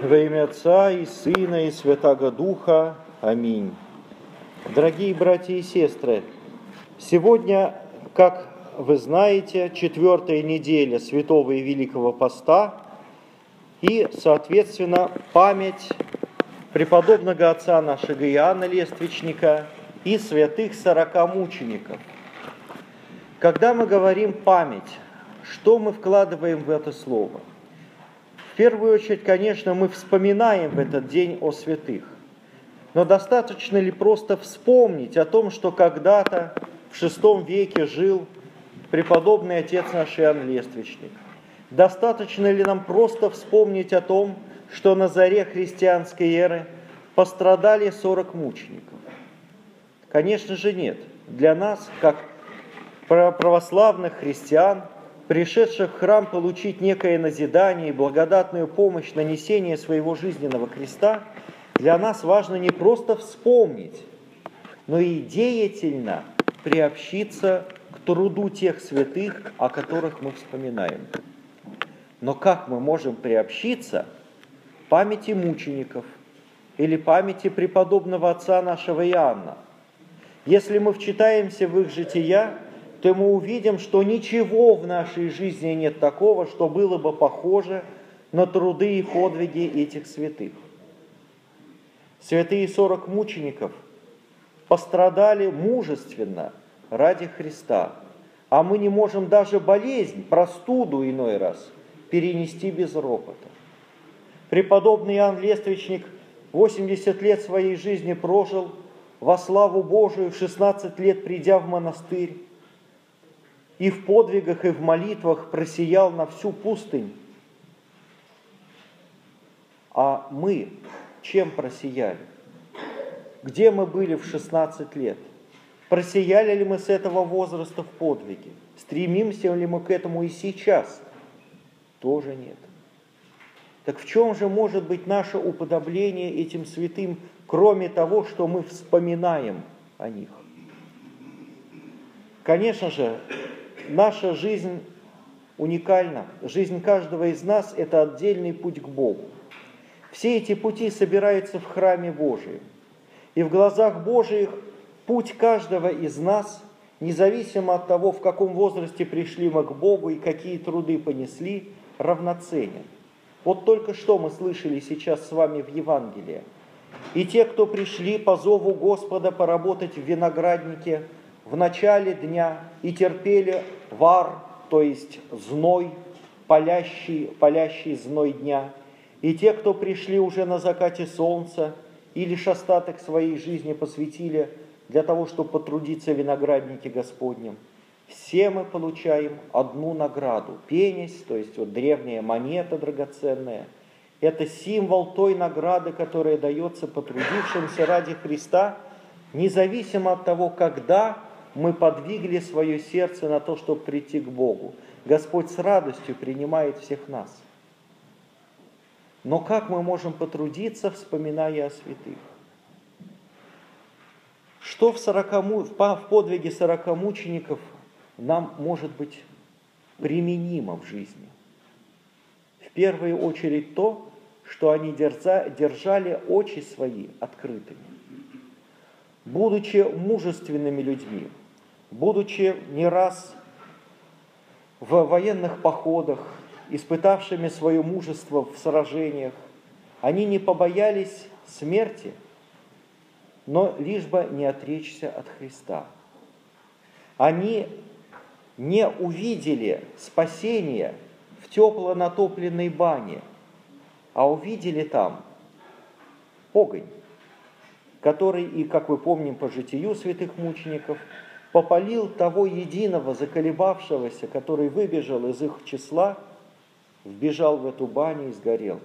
Во имя Отца и Сына и Святаго Духа. Аминь. Дорогие братья и сестры, сегодня, как вы знаете, 4-я неделя Святого и Великого Поста и, соответственно, память преподобного отца нашего Иоанна Лествичника и святых 40 мучеников. Когда мы говорим «память», что мы вкладываем в это слово? В первую очередь, конечно, мы вспоминаем в этот день о святых. Но достаточно ли просто вспомнить о том, что когда-то в VI веке жил преподобный отец наш Иоанн Лествичник? Достаточно ли нам просто вспомнить о том, что на заре христианской эры пострадали 40 мучеников? Конечно же нет. Для нас, как православных христиан, пришедших в храм получить некое назидание и благодатную помощь на несение своего жизненного креста, для нас важно не просто вспомнить, но и деятельно приобщиться к труду тех святых, о которых мы вспоминаем. Но как мы можем приобщиться к памяти мучеников или памяти преподобного отца нашего Иоанна? Если мы вчитаемся в их жития, то мы увидим, что ничего в нашей жизни нет такого, что было бы похоже на труды и подвиги этих святых. Святые 40 мучеников пострадали мужественно ради Христа, а мы не можем даже болезнь, простуду иной раз перенести без ропота. Преподобный Иоанн Лествичник 80 лет своей жизни прожил во славу Божию, в 16 лет придя в монастырь, и в подвигах, и в молитвах просиял на всю пустынь. А мы чем просияли? Где мы были в 16 лет? Просияли ли мы с этого возраста в подвиге? Стремимся ли мы к этому и сейчас? Тоже нет. Так в чем же может быть наше уподобление этим святым, кроме того, что мы вспоминаем о них? Конечно же, наша жизнь уникальна. Жизнь каждого из нас – это отдельный путь к Богу. Все эти пути собираются в храме Божием. И в глазах Божиих путь каждого из нас, независимо от того, в каком возрасте пришли мы к Богу и какие труды понесли, равноценен. Вот только что мы слышали сейчас с вами в Евангелии. И те, кто пришли по зову Господа поработать в винограднике в начале дня и терпели вар, то есть зной, палящий зной дня, и те, кто пришли уже на закате солнца и лишь остаток своей жизни посвятили для того, чтобы потрудиться в винограднике Господнем, все мы получаем одну награду. Пенись, то есть вот древняя монета драгоценная, это символ той награды, которая дается потрудившимся ради Христа, независимо от того, когда мы подвигли свое сердце на то, чтобы прийти к Богу. Господь с радостью принимает всех нас. Но как мы можем потрудиться, вспоминая о святых? Что в подвиге 40 мучеников нам может быть применимо в жизни? В первую очередь то, что они держали очи свои открытыми. Будучи мужественными людьми, будучи не раз в военных походах, испытавшими свое мужество в сражениях, они не побоялись смерти, но лишь бы не отречься от Христа. Они не увидели спасения в тепло натопленной бане, а увидели там огонь, который, и, как вы помним по житию святых мучеников, попалил того единого заколебавшегося, который выбежал из их числа, вбежал в эту баню и сгорел.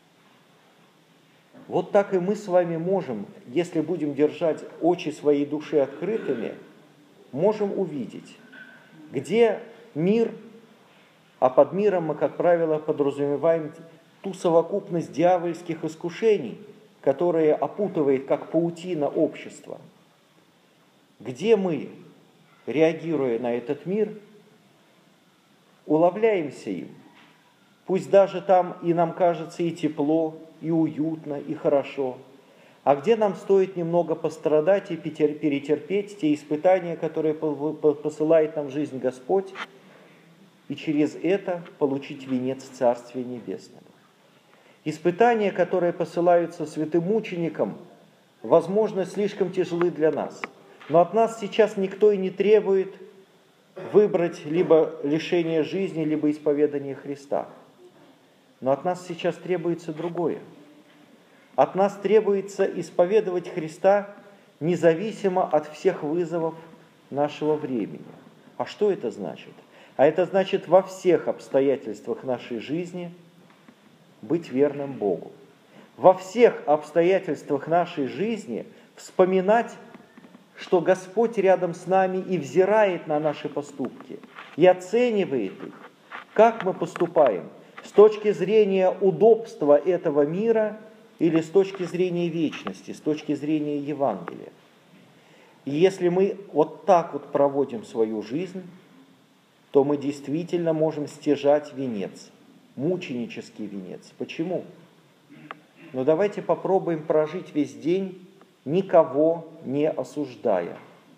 Вот так и мы с вами можем, если будем держать очи своей души открытыми, можем увидеть, где мир, а под миром мы, как правило, подразумеваем ту совокупность дьявольских искушений, которая опутывает, как паутина, общество. Где мы, реагируя на этот мир, уловляемся им, пусть даже там и нам кажется и тепло, и уютно, и хорошо, а где нам стоит немного пострадать и перетерпеть те испытания, которые посылает нам жизнь Господь, и через это получить венец Царствия Небесного. Испытания, которые посылаются святым мученикам, возможно, слишком тяжелы для нас. Но от нас сейчас никто и не требует выбрать либо лишение жизни, либо исповедание Христа. Но от нас сейчас требуется другое. От нас требуется исповедовать Христа независимо от всех вызовов нашего времени. А что это значит? А это значит во всех обстоятельствах нашей жизни быть верным Богу. Во всех обстоятельствах нашей жизни вспоминать, что Господь рядом с нами и взирает на наши поступки, и оценивает их, как мы поступаем, с точки зрения удобства этого мира или с точки зрения вечности, с точки зрения Евангелия. И если мы вот так вот проводим свою жизнь, то мы действительно можем стяжать венец, мученический венец. Почему? Но давайте попробуем прожить весь день, никого не осуждая,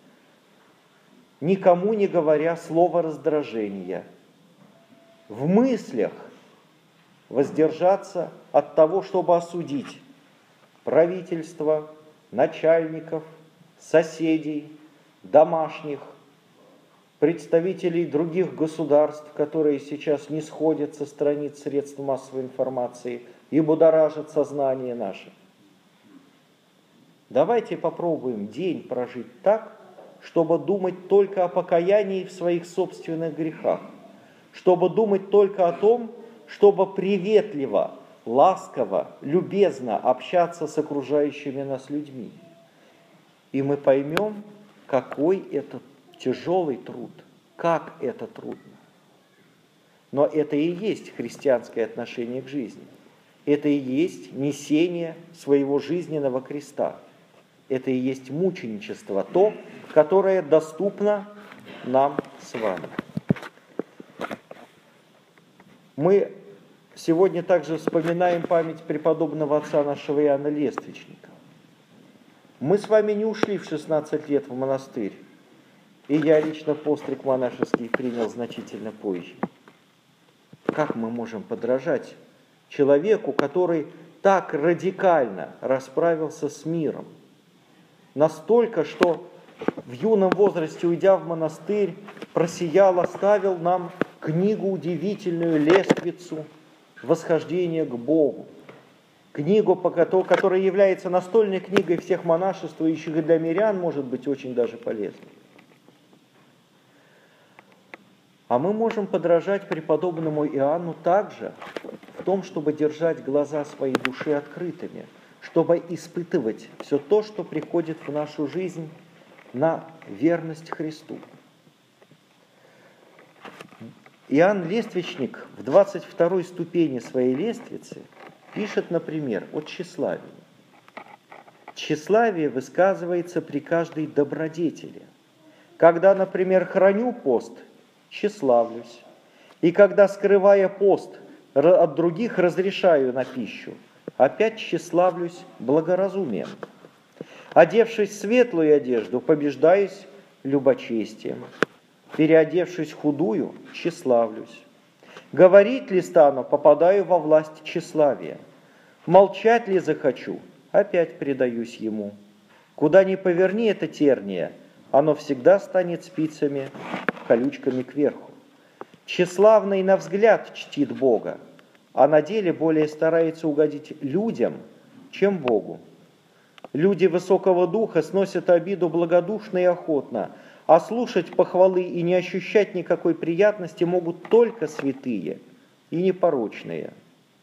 никому не говоря слова раздражения, в мыслях воздержаться от того, чтобы осудить правительство, начальников, соседей, домашних, представителей других государств, которые сейчас не сходят со страниц средств массовой информации и будоражат сознание наше. Давайте попробуем день прожить так, чтобы думать только о покаянии в своих собственных грехах, чтобы думать только о том, чтобы приветливо, ласково, любезно общаться с окружающими нас людьми. И мы поймем, какой это тяжелый труд, как это трудно. Но это и есть христианское отношение к жизни. Это и есть несение своего жизненного креста. Это и есть мученичество, то, которое доступно нам с вами. Мы сегодня также вспоминаем память преподобного отца нашего Иоанна Лествичника. Мы с вами не ушли в 16 лет в монастырь, и я лично постриг монашеский принял значительно позже. Как мы можем подражать человеку, который так радикально расправился с миром? Настолько, что в юном возрасте, уйдя в монастырь, просиял, оставил нам книгу удивительную, лествицу «Восхождение к Богу». Книгу, которая является настольной книгой всех монашествующих и для мирян, может быть очень даже полезной. А мы можем подражать преподобному Иоанну также в том, чтобы держать глаза своей души открытыми, чтобы испытывать все то, что приходит в нашу жизнь, на верность Христу. Иоанн Лествичник в 22 ступени своей лествицы пишет, например, о тщеславии. Тщеславие высказывается при каждой добродетели. Когда, например, храню пост, тщеславлюсь. И когда, скрывая пост, от других разрешаю на пищу, опять тщеславлюсь благоразумием. Одевшись в светлую одежду, побеждаюсь любочестием. Переодевшись в худую, тщеславлюсь. Говорить ли стану, попадаю во власть тщеславия. Молчать ли захочу, опять предаюсь ему. Куда ни поверни это терние, оно всегда станет спицами, колючками кверху. Тщеславный на взгляд чтит Бога, а на деле более старается угодить людям, чем Богу. Люди высокого духа сносят обиду благодушно и охотно, а слушать похвалы и не ощущать никакой приятности могут только святые и непорочные.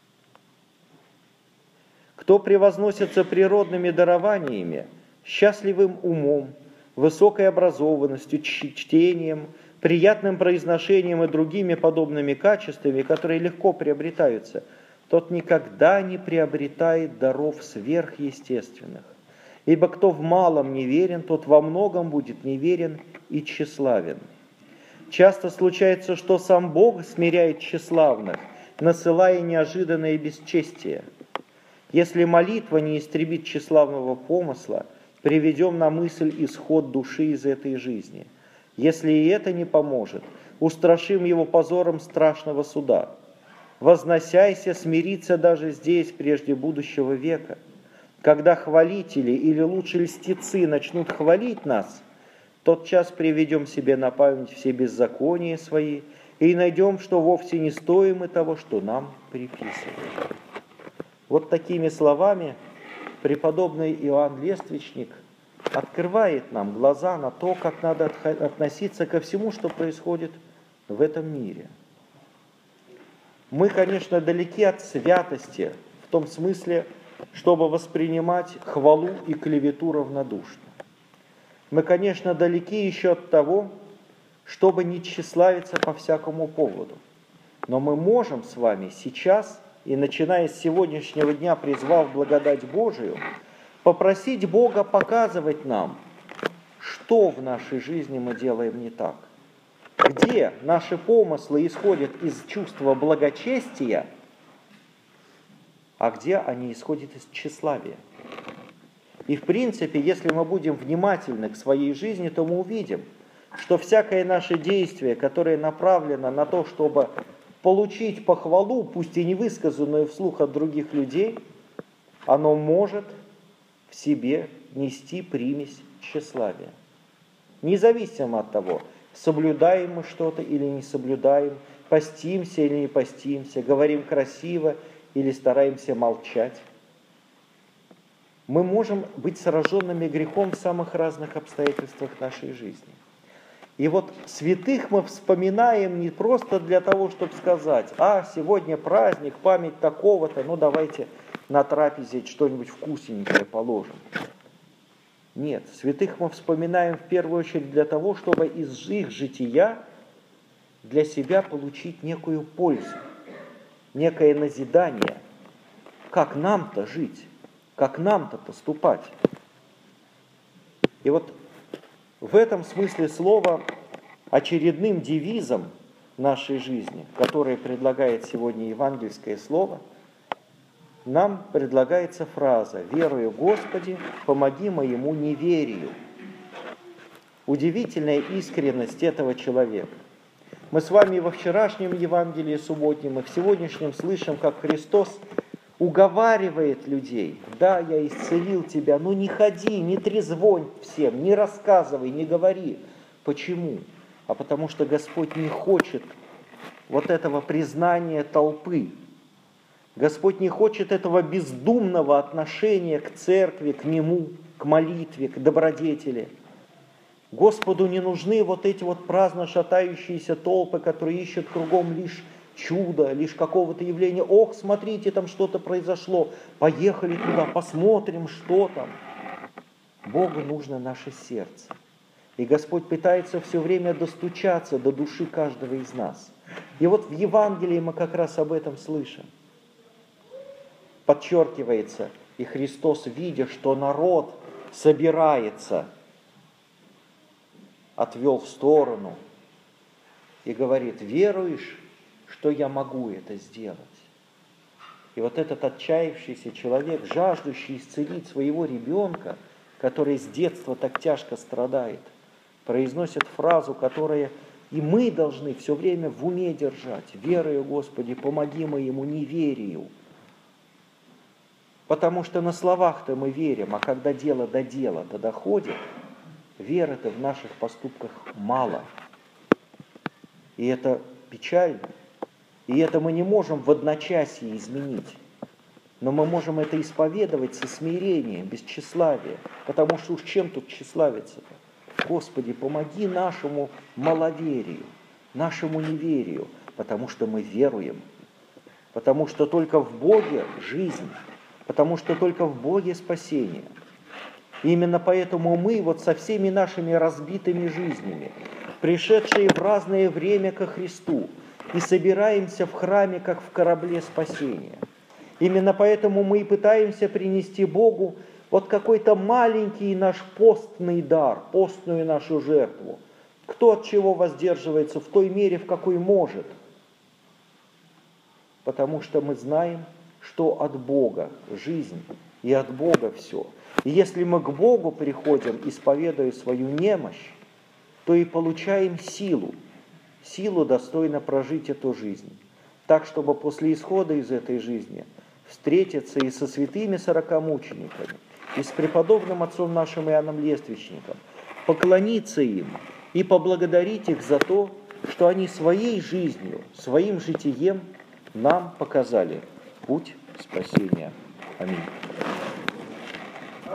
Кто превозносится природными дарованиями, счастливым умом, высокой образованностью, чтением, приятным произношением и другими подобными качествами, которые легко приобретаются, тот никогда не приобретает даров сверхъестественных. Ибо кто в малом неверен, тот во многом будет неверен и тщеславен. Часто случается, что сам Бог смиряет тщеславных, насылая неожиданное бесчестие. Если молитва не истребит тщеславного помысла, приведем на мысль исход души из этой жизни. Если и это не поможет, устрашим его позором страшного суда. Возносяйся смириться даже здесь, прежде будущего века. Когда хвалители, или лучше льстецы, начнут хвалить нас, тотчас приведем себе на память все беззакония свои и найдем, что вовсе не стоим мы того, что нам приписывают. Вот такими словами преподобный Иоанн Лествичник открывает нам глаза на то, как надо относиться ко всему, что происходит в этом мире. Мы, конечно, далеки от святости в том смысле, чтобы воспринимать хвалу и клевету равнодушно. Мы, конечно, далеки еще от того, чтобы не тщеславиться по всякому поводу. Но мы можем с вами сейчас, и начиная с сегодняшнего дня, призвав благодать Божию, попросить Бога показывать нам, что в нашей жизни мы делаем не так. Где наши помыслы исходят из чувства благочестия, а где они исходят из тщеславия. И в принципе, если мы будем внимательны к своей жизни, то мы увидим, что всякое наше действие, которое направлено на то, чтобы получить похвалу, пусть и не высказанную вслух от других людей, оно может в себе нести примесь тщеславия. Независимо от того, соблюдаем мы что-то или не соблюдаем, постимся или не постимся, говорим красиво или стараемся молчать. Мы можем быть сраженными грехом в самых разных обстоятельствах нашей жизни. И вот святых мы вспоминаем не просто для того, чтобы сказать: сегодня праздник, память такого-то, давайте на трапезе что-нибудь вкусненькое положим. Нет, святых мы вспоминаем в первую очередь для того, чтобы из их жития для себя получить некую пользу, некое назидание, как нам-то жить, как нам-то поступать. И вот в этом смысле слова очередным девизом нашей жизни, который предлагает сегодня евангельское слово, нам предлагается фраза: «Верую, Господи, помоги моему неверию». Удивительная искренность этого человека. Мы с вами во вчерашнем Евангелии субботнем и в сегодняшнем слышим, как Христос уговаривает людей: да, я исцелил тебя, но не ходи, не трезвонь всем, не рассказывай, не говори. Почему? А потому что Господь не хочет вот этого признания толпы. Господь не хочет этого бездумного отношения к церкви, к Нему, к молитве, к добродетели. Господу не нужны вот эти вот праздно шатающиеся толпы, которые ищут кругом лишь чудо, лишь какого-то явления. Ох, смотрите, там что-то произошло, поехали туда, посмотрим, что там. Богу нужно наше сердце. И Господь пытается все время достучаться до души каждого из нас. И вот в Евангелии мы как раз об этом слышим. Подчеркивается, и Христос, видя, что народ собирается, отвел в сторону и говорит: веруешь, что я могу это сделать? И вот этот отчаявшийся человек, жаждущий исцелить своего ребенка, который с детства так тяжко страдает, произносит фразу, которая и мы должны все время в уме держать: «Верую, Господи, помоги моему неверию». Потому что на словах-то мы верим, а когда дело до дела-то доходит, веры-то в наших поступках мало. И это печально. И это мы не можем в одночасье изменить. Но мы можем это исповедовать со смирением, без тщеславия. Потому что уж чем тут тщеславиться-то? Господи, помоги нашему маловерию, нашему неверию, потому что мы веруем. Потому что только в Боге жизнь. Потому что только в Боге спасение. И именно поэтому мы вот со всеми нашими разбитыми жизнями, пришедшие в разное время ко Христу, и собираемся в храме, как в корабле спасения. Именно поэтому мы и пытаемся принести Богу вот какой-то маленький наш постный дар, постную нашу жертву. Кто от чего воздерживается в той мере, в какой может. потому что мы знаем, что от Бога жизнь и от Бога все. И если мы к Богу приходим, исповедуя свою немощь, то и получаем силу достойно прожить эту жизнь, так, чтобы после исхода из этой жизни встретиться и со святыми сорокомучениками, и с преподобным отцом нашим Иоанном Лествичником, поклониться им и поблагодарить их за то, что они своей жизнью, своим житием нам показали путь спасения. Аминь.